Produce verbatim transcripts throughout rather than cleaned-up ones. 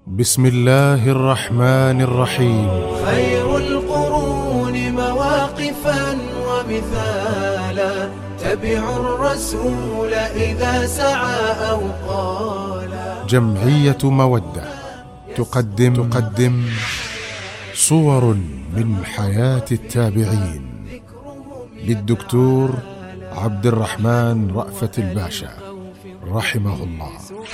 بسم الله الرحمن الرحيم. خير القرون مواقفا ومثالا، تبعوا الرسول إذا سعى أو قالا. جمعية مودة تقدم تقدم صور من حياة التابعين للدكتور عبد الرحمن رأفت الباشا رحمه الله.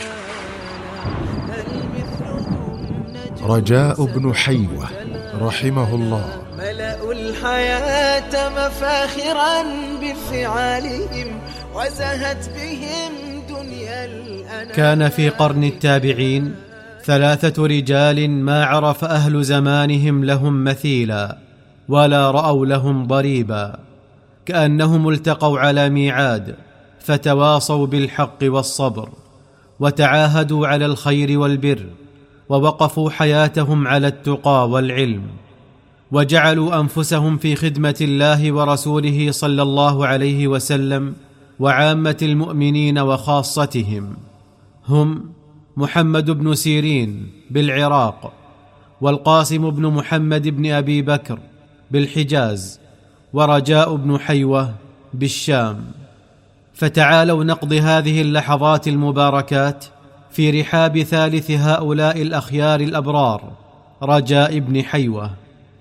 رجاء بن حيوة رحمه الله. ملأوا الحياة مفاخرا بفعالهم، وزهت بهم دنيا الأنام. كان في قرن التابعين ثلاثة رجال ما عرف أهل زمانهم لهم مثيلا ولا رأوا لهم ضريبا، كأنهم التقوا على ميعاد فتواصوا بالحق والصبر، وتعاهدوا على الخير والبر، ووقفوا حياتهم على التقى والعلم، وجعلوا أنفسهم في خدمة الله ورسوله صلى الله عليه وسلم وعامة المؤمنين وخاصتهم. هم محمد بن سيرين بالعراق، والقاسم بن محمد بن أبي بكر بالحجاز، ورجاء بن حيوة بالشام. فتعالوا نقضي هذه اللحظات المباركات في رحاب ثالث هؤلاء الأخيار الأبرار، رجاء بن حيوة.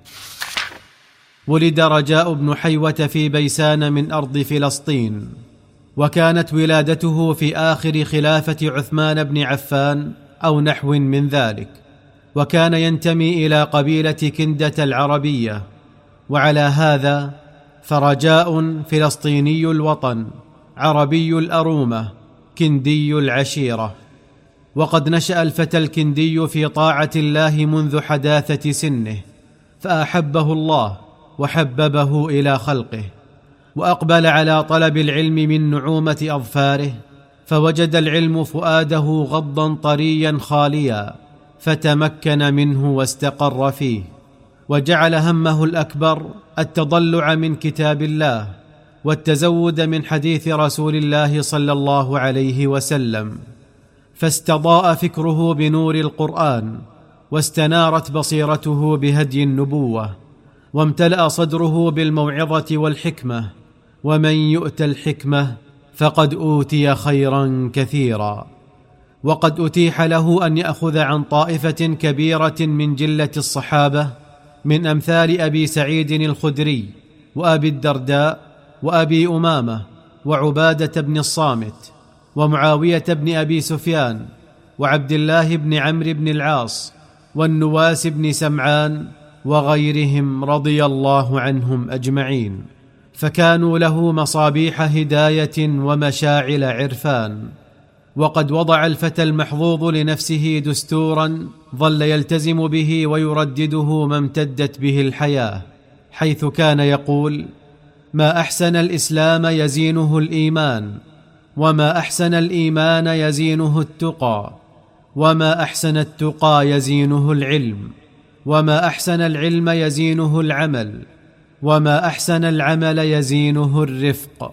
ولد رجاء بن حيوة في بيسان من أرض فلسطين، وكانت ولادته في آخر خلافة عثمان بن عفان أو نحو من ذلك، وكان ينتمي إلى قبيلة كندة العربية. وعلى هذا فرجاء فلسطيني الوطن، عربي الأرومة، كندي العشيرة. وقد نشأ الفتى الكندي في طاعة الله منذ حداثة سنه، فأحبه الله وحببه إلى خلقه، وأقبل على طلب العلم من نعومة أظفاره، فوجد العلم فؤاده غضا طريا خاليا، فتمكن منه واستقر فيه، وجعل همه الأكبر التضلع من كتاب الله والتزود من حديث رسول الله صلى الله عليه وسلم، فاستضاء فكره بنور القرآن، واستنارت بصيرته بهدي النبوة، وامتلأ صدره بالموعظة والحكمة. ومن يؤت الحكمة فقد أوتي خيرا كثيرا. وقد أتيح له أن يأخذ عن طائفة كبيرة من جلة الصحابة، من أمثال أبي سعيد الخدري، وأبي الدرداء، وأبي أمامة، وعبادة بن الصامت، ومعاوية بن أبي سفيان، وعبد الله بن عمرو بن العاص، والنواس بن سمعان، وغيرهم رضي الله عنهم أجمعين، فكانوا له مصابيح هداية ومشاعل عرفان. وقد وضع الفتى المحظوظ لنفسه دستورا ظل يلتزم به ويردده ما امتدت به الحياة، حيث كان يقول: ما أحسن الإسلام يزينه الإيمان، وما أحسن الإيمان يزينه التقى، وما أحسن التقى يزينه العلم، وما أحسن العلم يزينه العمل، وما أحسن العمل يزينه الرفق.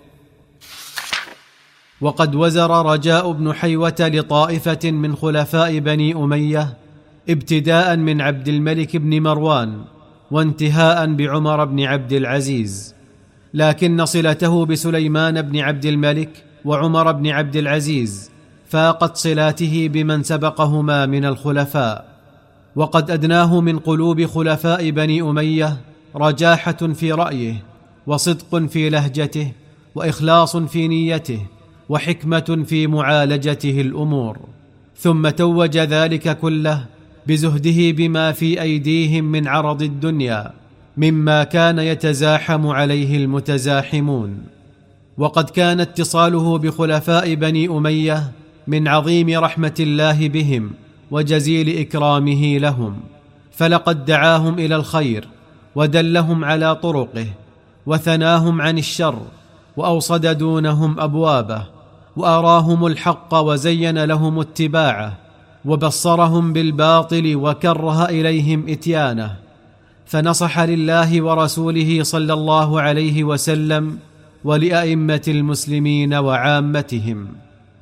وقد وزر رجاء بن حيوة لطائفة من خلفاء بني أمية، ابتداء من عبد الملك بن مروان وانتهاء بعمر بن عبد العزيز، لكن صلته بسليمان بن عبد الملك وعمر بن عبد العزيز فاقت صلاته بمن سبقهما من الخلفاء. وقد أدناه من قلوب خلفاء بني أمية رجاحة في رأيه، وصدق في لهجته، وإخلاص في نيته، وحكمة في معالجته الأمور، ثم توج ذلك كله بزهده بما في أيديهم من عرض الدنيا، مما كان يتزاحم عليه المتزاحمون. وقد كان اتصاله بخلفاء بني أمية من عظيم رحمة الله بهم وجزيل إكرامه لهم، فلقد دعاهم إلى الخير، ودلهم على طرقه، وثناهم عن الشر، وأوصد دونهم أبوابه، وأراهم الحق وزين لهم اتباعه، وبصرهم بالباطل وكره إليهم إتيانه، فنصح لله ورسوله صلى الله عليه وسلم ولأئمة المسلمين وعامتهم.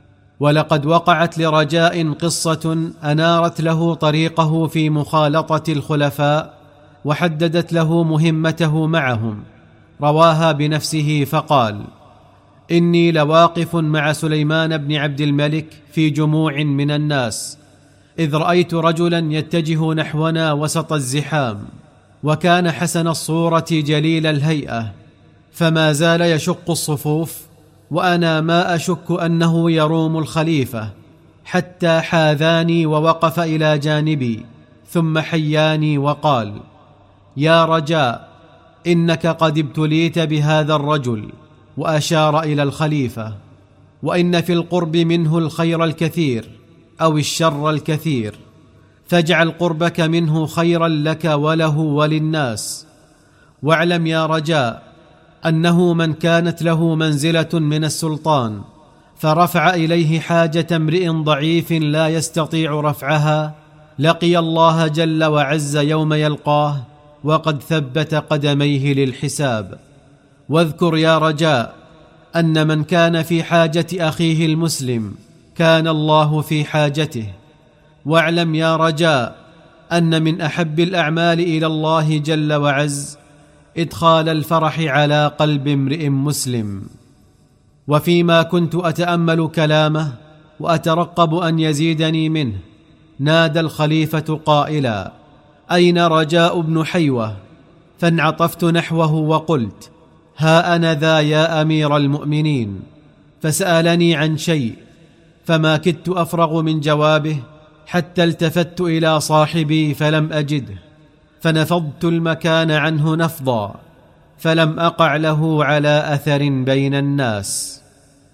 ولقد وقعت لرجاء قصة أنارت له طريقه في مخالطة الخلفاء وحددت له مهمته معهم، رواها بنفسه فقال: إني لواقف مع سليمان بن عبد الملك في جموع من الناس، إذ رأيت رجلا يتجه نحونا وسط الزحام، وكان حسن الصورة جليل الهيئة، فما زال يشق الصفوف، وأنا ما أشك أنه يروم الخليفة، حتى حاذاني ووقف إلى جانبي، ثم حياني وقال: يا رجاء، إنك قد ابتليت بهذا الرجل، وأشار إلى الخليفة، وإن في القرب منه الخير الكثير أو الشر الكثير، فاجعل قربك منه خيرا لك وله وللناس، واعلم يا رجاء أنه من كانت له منزلة من السلطان فرفع إليه حاجة امرئ ضعيف لا يستطيع رفعها، لقي الله جل وعز يوم يلقاه وقد ثبت قدميه للحساب. واذكر يا رجاء أن من كان في حاجة أخيه المسلم كان الله في حاجته. واعلم يا رجاء أن من أحب الأعمال إلى الله جل وعز إدخال الفرح على قلب امرئ مسلم. وفيما كنت أتأمل كلامه وأترقب أن يزيدني منه، نادى الخليفة قائلا: أين رجاء بن حيوة؟ فانعطفت نحوه وقلت: ها أنا ذا يا أمير المؤمنين. فسألني عن شيء، فما كدت أفرغ من جوابه حتى التفت إلى صاحبي فلم أجده، فنفضت المكان عنه نفضا، فلم أقع له على أثر بين الناس.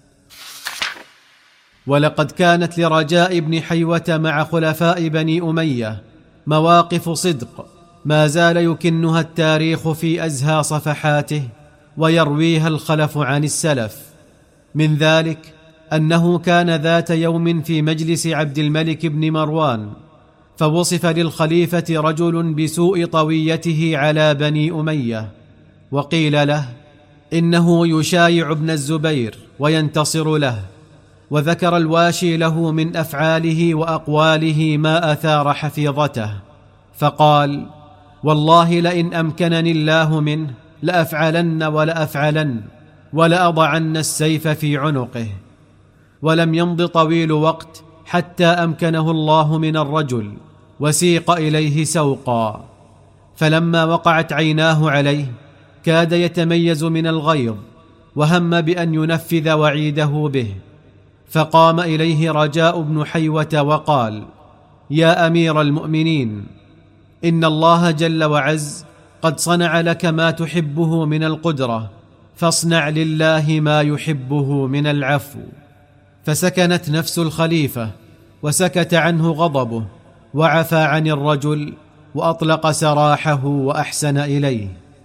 ولقد كانت لرجاء بن حيوة مع خلفاء بني أمية مواقف صدق ما زال يكنها التاريخ في أزهى صفحاته ويرويها الخلف عن السلف. من ذلك أنه كان ذات يوم في مجلس عبد الملك بن مروان، فوصف للخليفة رجل بسوء طويته على بني أمية، وقيل له إنه يشايع ابن الزبير وينتصر له، وذكر الواشي له من أفعاله وأقواله ما أثار حفيظته، فقال: والله لئن أمكنني الله منه لأفعلن ولأفعلن ولأضعن السيف في عنقه. ولم يمض طويل وقت حتى أمكنه الله من الرجل وسيق إليه سوقا، فلما وقعت عيناه عليه كاد يتميز من الغيظ، وهم بأن ينفذ وعيده به، فقام إليه رجاء بن حيوة وقال: يا أمير المؤمنين، إن الله جل وعز قد صنع لك ما تحبه من القدرة، فاصنع لله ما يحبه من العفو. فسكنت نفس الخليفة وسكت عنه غضبه، وعفى عن الرجل وأطلق سراحه وأحسن إليه.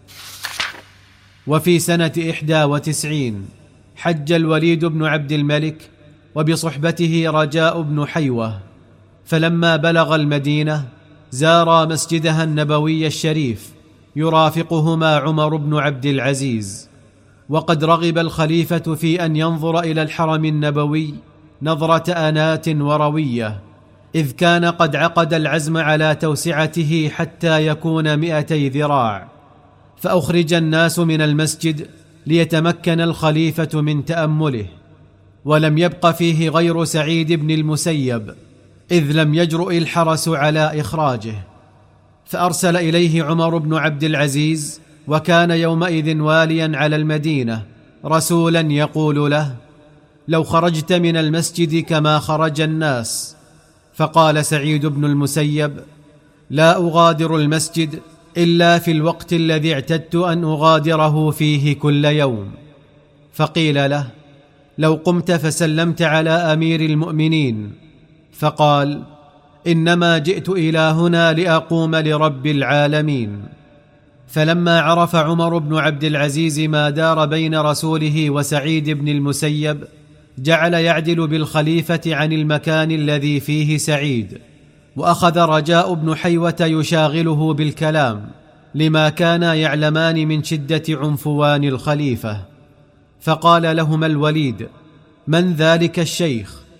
وفي سنة إحدى وتسعين حج الوليد بن عبد الملك وبصحبته رجاء بن حيوة، فلما بلغ المدينة زارا مسجدها النبوي الشريف يرافقهما عمر بن عبد العزيز. وقد رغب الخليفة في أن ينظر إلى الحرم النبوي نظرة أنات وروية، إذ كان قد عقد العزم على توسعته حتى يكون مئتي ذراع، فأخرج الناس من المسجد ليتمكن الخليفة من تأمله، ولم يبق فيه غير سعيد بن المسيب، إذ لم يجرؤ الحرس على إخراجه، فأرسل إليه عمر بن عبد العزيز، وكان يومئذ واليا على المدينة، رسولا يقول له: لو خرجت من المسجد كما خرج الناس. فقال سعيد بن المسيب: لا أغادر المسجد إلا في الوقت الذي اعتدت أن أغادره فيه كل يوم. فقيل له: لو قمت فسلمت على أمير المؤمنين. فقال: إنما جئت إلى هنا لأقوم لرب العالمين. فلما عرف عمر بن عبد العزيز ما دار بين رسوله وسعيد بن المسيب، جعل يعدل بالخليفة عن المكان الذي فيه سعيد، وأخذ رجاء بن حيوة يشاغله بالكلام، لما كانا يعلمان من شدة عنفوان الخليفة. فقال لهما الوليد: من ذلك الشيخ؟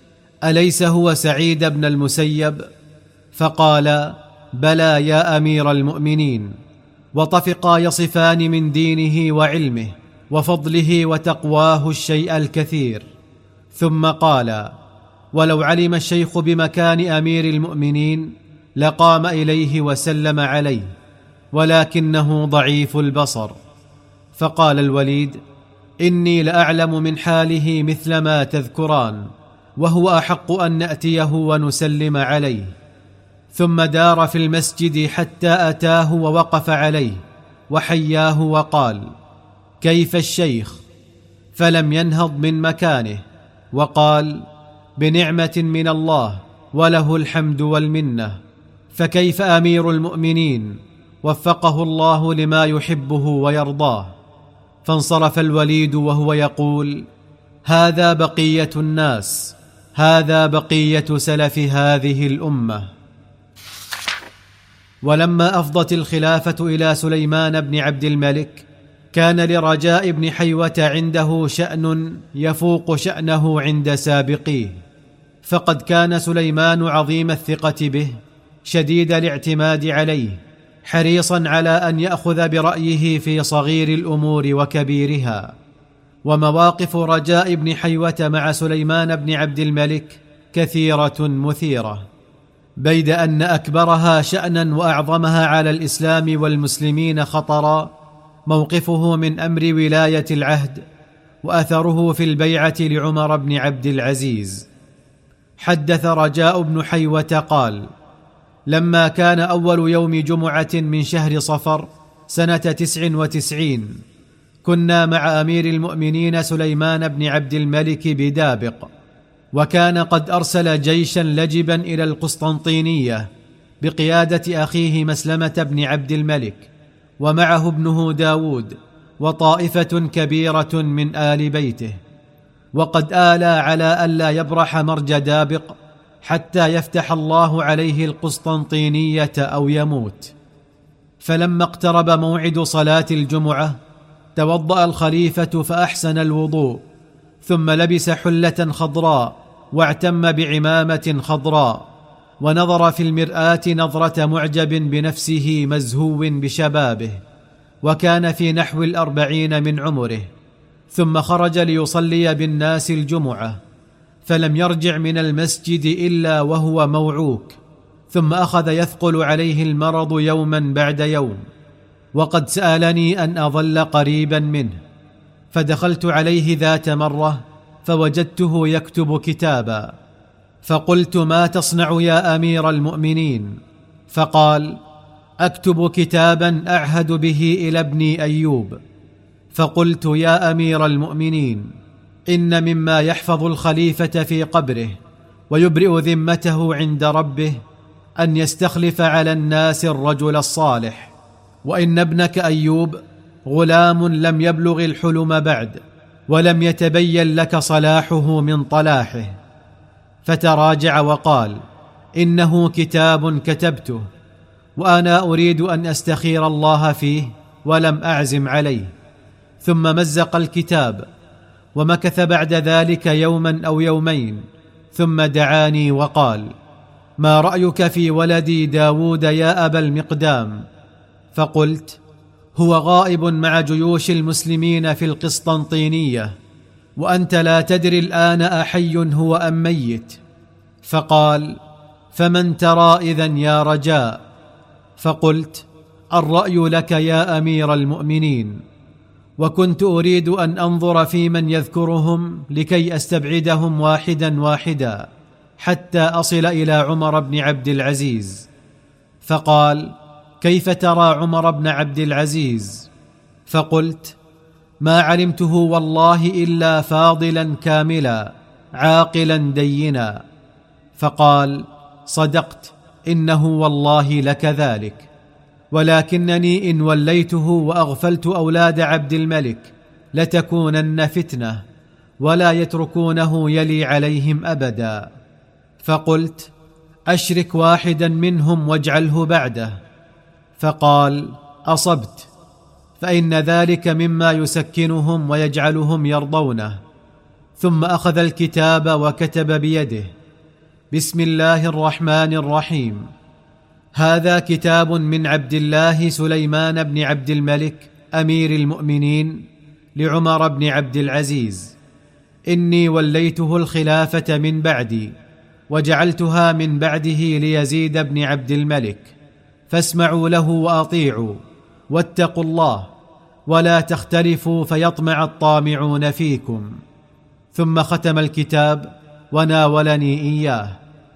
أليس هو سعيد بن المسيب؟ فقال: بلى يا أمير المؤمنين. وطفقا يصفان من دينه وعلمه وفضله وتقواه الشيء الكثير. ثم قال: ولو علم الشيخ بمكان أمير المؤمنين لقام إليه وسلم عليه، ولكنه ضعيف البصر. فقال الوليد: إني لأعلم من حاله مثل ما تذكران، وهو أحق أن نأتيه ونسلم عليه. ثم دار في المسجد حتى أتاه ووقف عليه وحياه وقال: كيف الشيخ؟ فلم ينهض من مكانه، وقال: بنعمة من الله وله الحمد والمنة. فكيف أمير المؤمنين؟ وفقه الله لما يحبه ويرضاه. فانصرف الوليد وهو يقول: هذا بقية الناس، هذا بقية سلف هذه الأمة. ولما أفضت الخلافة إلى سليمان بن عبد الملك، كان لرجاء بن حيوة عنده شأن يفوق شأنه عند سابقيه. فقد كان سليمان عظيم الثقة به، شديد الاعتماد عليه، حريصا على أن يأخذ برأيه في صغير الأمور وكبيرها. ومواقف رجاء بن حيوة مع سليمان بن عبد الملك كثيرة مثيرة، بيد أن أكبرها شأنا وأعظمها على الإسلام والمسلمين خطرا موقفه من أمر ولاية العهد وأثره في البيعة لعمر بن عبد العزيز. حدث رجاء بن حيوة قال: لما كان أول يوم جمعة من شهر صفر سنة تسع وتسعين، كنا مع أمير المؤمنين سليمان بن عبد الملك بدابق، وكان قد أرسل جيشا لجبا إلى القسطنطينية بقيادة أخيه مسلمة بن عبد الملك، ومعه ابنه داود وطائفة كبيرة من آل بيته، وقد آلى على ألا يبرح مرج دابق حتى يفتح الله عليه القسطنطينية أو يموت. فلما اقترب موعد صلاة الجمعة، توضأ الخليفة فأحسن الوضوء، ثم لبس حلة خضراء واعتم بعمامة خضراء، ونظر في المرآة نظرة معجب بنفسه مزهو بشبابه، وكان في نحو الأربعين من عمره. ثم خرج ليصلي بالناس الجمعة، فلم يرجع من المسجد إلا وهو موعوك، ثم أخذ يثقل عليه المرض يوما بعد يوم، وقد سألني أن أظل قريبا منه. فدخلت عليه ذات مرة فوجدته يكتب كتابا، فقلت: ما تصنع يا أمير المؤمنين؟ فقال: أكتب كتابا أعهد به إلى ابني أيوب. فقلت: يا أمير المؤمنين، إن مما يحفظ الخليفة في قبره ويبرئ ذمته عند ربه أن يستخلف على الناس الرجل الصالح، وإن ابنك أيوب غلام لم يبلغ الحلم بعد، ولم يتبين لك صلاحه من طلاحه. فتراجع وقال: إنه كتاب كتبته، وأنا أريد أن أستخير الله فيه ولم أعزم عليه. ثم مزق الكتاب، ومكث بعد ذلك يوما أو يومين، ثم دعاني وقال: ما رأيك في ولدي داود يا أبا المقدام؟ فقلت: هو غائب مع جيوش المسلمين في القسطنطينية، وأنت لا تدري الآن أحي هو أم ميت. فقال: فمن ترى إذن يا رجاء؟ فقلت: الرأي لك يا أمير المؤمنين. وكنت أريد أن أنظر في من يذكرهم لكي أستبعدهم واحدا واحدا حتى أصل إلى عمر بن عبد العزيز. فقال: كيف ترى عمر بن عبد العزيز؟ فقلت: ما علمته والله إلا فاضلا كاملا عاقلا دينا. فقال: صدقت، إنه والله لكذلك، ولكنني إن وليته وأغفلت أولاد عبد الملك لتكونن فتنة، ولا يتركونه يلي عليهم أبدا. فقلت: أشرك واحدا منهم واجعله بعده. فقال: أصبت، فإن ذلك مما يسكنهم ويجعلهم يرضونه. ثم أخذ الكتاب وكتب بيده، بسم الله الرحمن الرحيم. هذا كتاب من عبد الله سليمان بن عبد الملك أمير المؤمنين لعمر بن عبد العزيز. إني وليته الخلافة من بعدي، وجعلتها من بعده ليزيد بن عبد الملك، فاسمعوا له وأطيعوا، واتقوا الله، ولا تختلفوا فيطمع الطامعون فيكم. ثم ختم الكتاب وناولني إياه،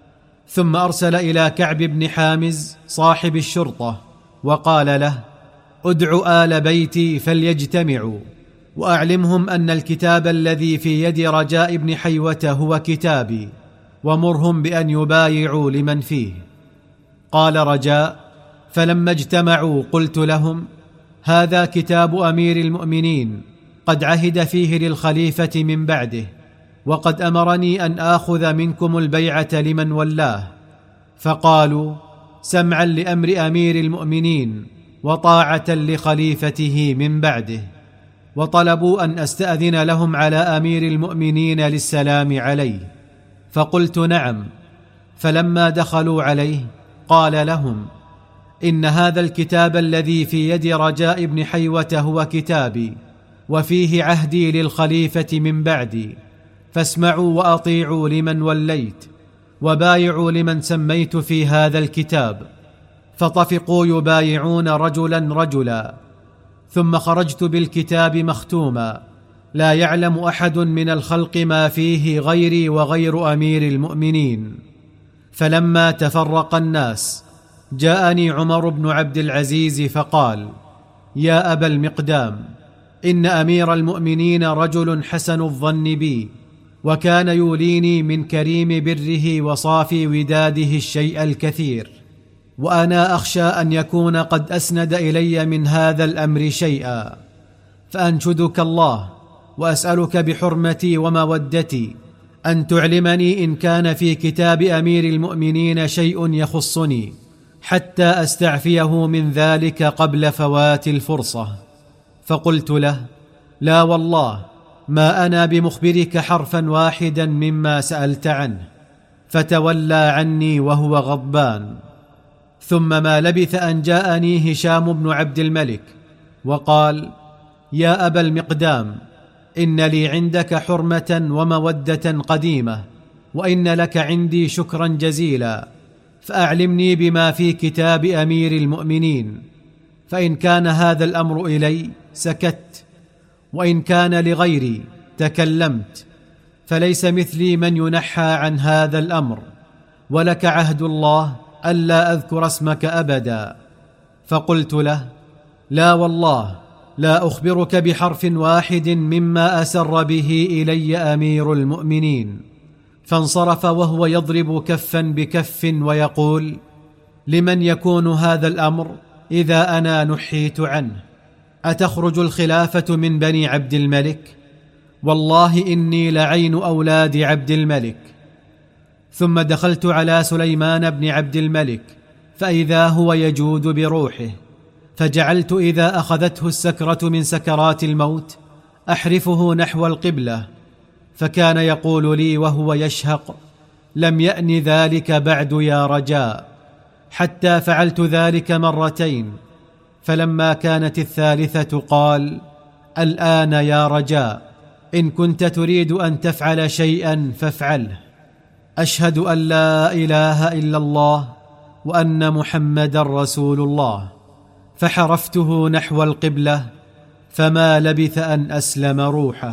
ثم أرسل إلى كعب بن حامز صاحب الشرطة وقال له: ادع آل بيتي فليجتمعوا، وأعلمهم أن الكتاب الذي في يد رجاء بن حيوة هو كتابي، ومرهم بأن يبايعوا لمن فيه. قال رجاء: فلما اجتمعوا قلت لهم: هذا كتاب أمير المؤمنين قد عهد فيه للخليفة من بعده، وقد أمرني أن آخذ منكم البيعة لمن ولاه. فقالوا: سمعا لأمر أمير المؤمنين وطاعة لخليفته من بعده، وطلبوا أن أستأذن لهم على أمير المؤمنين للسلام عليه، فقلت: نعم. فلما دخلوا عليه قال لهم: إن هذا الكتاب الذي في يد رجاء بن حيوة هو كتابي، وفيه عهدي للخليفة من بعدي، فاسمعوا وأطيعوا لمن وليت، وبايعوا لمن سميت في هذا الكتاب. فطفقوا يبايعون رجلا رجلا، ثم خرجت بالكتاب مختوما، لا يعلم أحد من الخلق ما فيه غيري وغير أمير المؤمنين. فلما تفرق الناس جاءني عمر بن عبد العزيز فقال: يا أبا المقدام، إن أمير المؤمنين رجل حسن الظن بي، وكان يوليني من كريم بره وصافي وداده الشيء الكثير، وأنا أخشى أن يكون قد أسند إلي من هذا الأمر شيئا، فأنشدك الله وأسألك بحرمتي ومودتي أن تعلمني إن كان في كتاب أمير المؤمنين شيء يخصني، حتى أستعفيه من ذلك قبل فوات الفرصة. فقلت له: لا والله، ما أنا بمخبرك حرفا واحدا مما سألت عنه. فتولى عني وهو غضبان. ثم ما لبث أن جاءني هشام بن عبد الملك وقال: يا أبا المقدام، إن لي عندك حرمة ومودة قديمة، وإن لك عندي شكرا جزيلا، فأعلمني بما في كتاب أمير المؤمنين، فإن كان هذا الأمر إلي سكت، وإن كان لغيري تكلمت، فليس مثلي من ينحى عن هذا الأمر، ولك عهد الله ألا أذكر اسمك أبدا. فقلت له: لا والله، لا أخبرك بحرف واحد مما أسر به إلي أمير المؤمنين. فانصرف وهو يضرب كفا بكف ويقول: لمن يكون هذا الأمر إذا أنا نحيت عنه؟ أتخرج الخلافة من بني عبد الملك؟ والله إني لعين أولاد عبد الملك. ثم دخلت على سليمان بن عبد الملك، فإذا هو يجود بروحه، فجعلت إذا أخذته السكرة من سكرات الموت أحرفه نحو القبلة، فكان يقول لي وهو يشهق: لم يأن ذلك بعد يا رجاء، حتى فعلت ذلك مرتين، فلما كانت الثالثة قال: الآن يا رجاء، إن كنت تريد أن تفعل شيئا فافعله، أشهد أن لا إله إلا الله وأن محمدا رسول الله. فحرفته نحو القبلة، فما لبث أن أسلم روحه.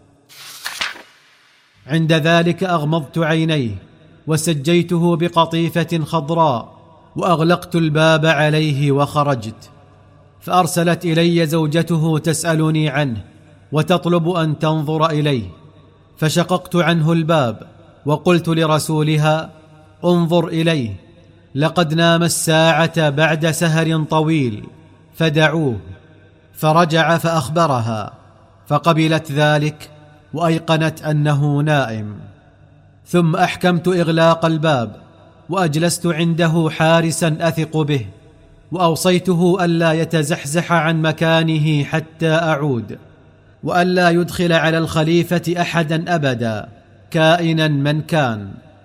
عند ذلك أغمضت عينيه وسجيته بقطيفة خضراء، وأغلقت الباب عليه وخرجت. فأرسلت إلي زوجته تسألني عنه وتطلب أن تنظر إليه، فشققت عنه الباب وقلت لرسولها: انظر إليه، لقد نام الساعة بعد سهر طويل، فدعوه. فرجع فأخبرها، فقبلت ذلك وأيقنت أنه نائم. ثم أحكمت إغلاق الباب، وأجلست عنده حارسا أثق به، وأوصيته ألا يتزحزح عن مكانه حتى أعود، وألا يدخل على الخليفة أحدا أبدا كائنا من كان.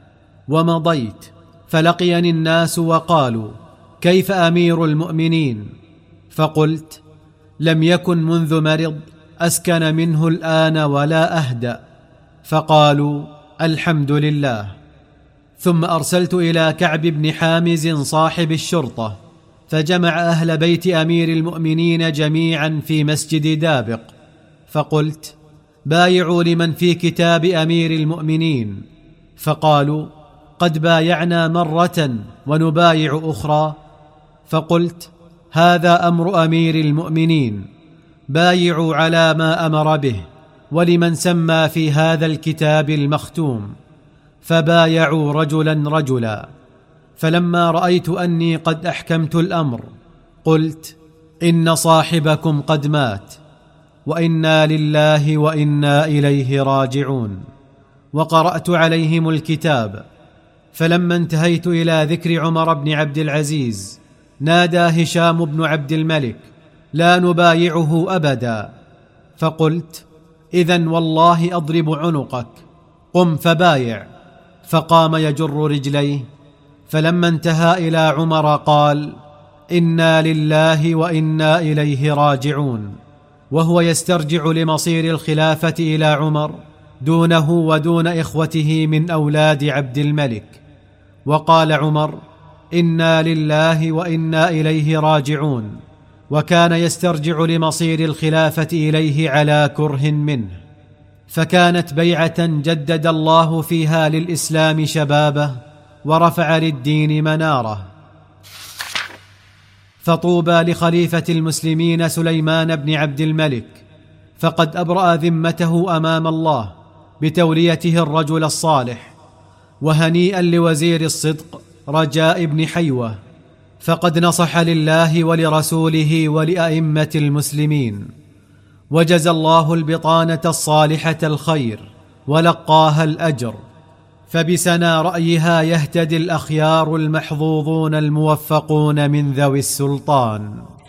ومضيت، فلقيني الناس وقالوا: كيف أمير المؤمنين؟ فقلت: لم يكن منذ مرض أسكن منه الآن ولا أهدأ. فقالوا: الحمد لله. ثم أرسلت إلى كعب بن حامز صاحب الشرطة، فجمع أهل بيت أمير المؤمنين جميعا في مسجد دابق، فقلت: بايعوا لمن في كتاب أمير المؤمنين. فقالوا: قد بايعنا مرة ونبايع أخرى. فقلت: هذا أمر أمير المؤمنين، بايعوا على ما أمر به ولمن سمى في هذا الكتاب المختوم. فبايعوا رجلا رجلا. فلما رأيت أني قد أحكمت الأمر قلت: إن صاحبكم قد مات، وإنا لله وإنا إليه راجعون. وقرأت عليهم الكتاب. فلما انتهيت إلى ذكر عمر بن عبد العزيز نادى هشام بن عبد الملك: لا نبايعه أبدا. فقلت: إذن والله أضرب عنقك، قم فبايع. فقام يجر رجليه. فلما انتهى إلى عمر قال: إنا لله وإنا إليه راجعون، وهو يسترجع لمصير الخلافة إلى عمر دونه ودون إخوته من أولاد عبد الملك. وقال عمر: إنا لله وإنا إليه راجعون، وكان يسترجع لمصير الخلافة إليه على كره منه. فكانت بيعة جدد الله فيها للإسلام شبابه ورفع للدين مناره. فطوبى لخليفة المسلمين سليمان بن عبد الملك، فقد أبرأ ذمته أمام الله بتوليته الرجل الصالح. وهنيئا لوزير الصدق رجاء بن حيوة، فقد نصح لله ولرسوله ولأئمة المسلمين، وجزى الله البطانة الصالحة الخير ولقاها الأجر. فبسنا رأيها يهتدي الأخيار المحظوظون الموفقون من ذوي السلطان.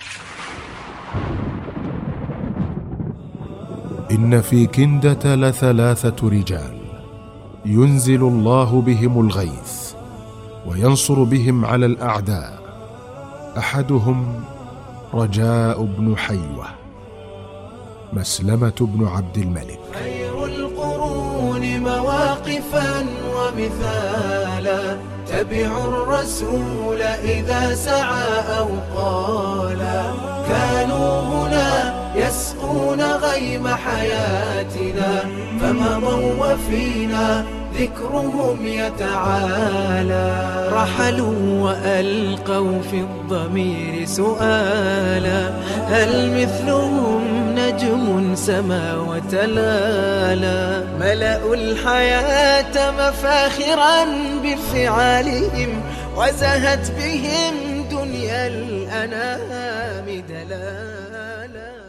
إن في كندة لثلاثة رجال ينزل الله بهم الغيث وينصر بهم على الأعداء. أحدهم رجاء بن حيوة، مسلمة بن عبد الملك. خير القرون مواقفا ومثالا، تبعوا الرسول إذا سعى أو قالا. كانوا هنا يسقون غيم حياتنا، فمضوا وفينا ذكرهم يتعالى. رحلوا وألقوا في الضمير سؤالا: هل مثلهم نجم سما وتلالا؟ ملأوا الحياة مفاخرا بفعالهم، وزهت بهم دنيا الأنام دلالا.